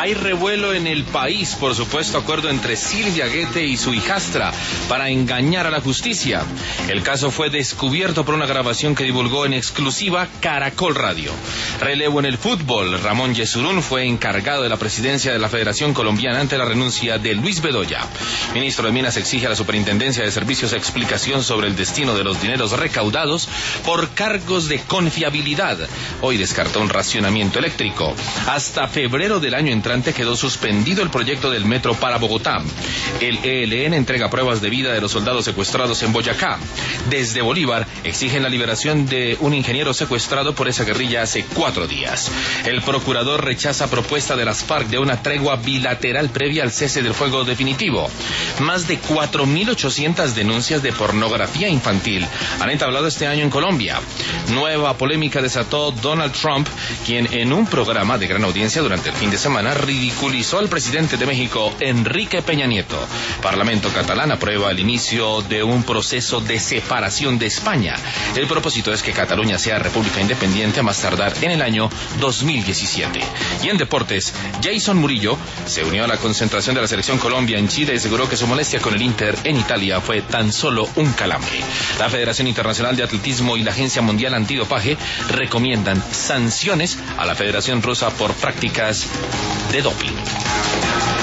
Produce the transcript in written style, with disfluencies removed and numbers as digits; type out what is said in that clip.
Hay revuelo en el país por supuesto acuerdo entre Silvia Guete y su hijastra para engañar a la justicia. El caso fue descubierto por una grabación que divulgó en exclusiva Caracol Radio. Relevo en el fútbol. Ramón Yesurún fue encargado de la presidencia de la Federación Colombiana ante la renuncia de Luis Bedoya. Ministro de Minas exige a la Superintendencia de Servicios explicación sobre el destino de los dineros recaudados por cargos de confiabilidad. Hoy descartó un racionamiento eléctrico. Hasta febrero del año entrante quedó suspendido el proyecto del metro para Bogotá. El ELN entrega pruebas de vida de los soldados secuestrados en Boyacá. Desde Bolívar exigen la liberación de un ingeniero secuestrado por esa guerrilla hace 4 días. El procurador rechaza propuesta de las FARC de una tregua bilateral previa al cese del fuego definitivo. Más de 4.800 denuncias de pornografía infantil han entablado este año en Colombia. Nueva polémica desató Donald Trump, quien en un programa de gran audiencia durante el fin de semana ridiculizó al presidente de México, Enrique Peña Nieto. Parlamento catalán aprueba el inicio de un proceso de separación de España. El propósito es que Cataluña sea república independiente a más tardar en el año 2017. Y en deportes, Jason Murillo se unió a la concentración de la selección Colombia en Chile y aseguró que su molestia con el Inter en Italia fue tan solo un calambre. La Federación Internacional de Atletismo y la Agencia Mundial Antidopaje recomiendan sanciones a la Federación Rusa por prácticas de doping.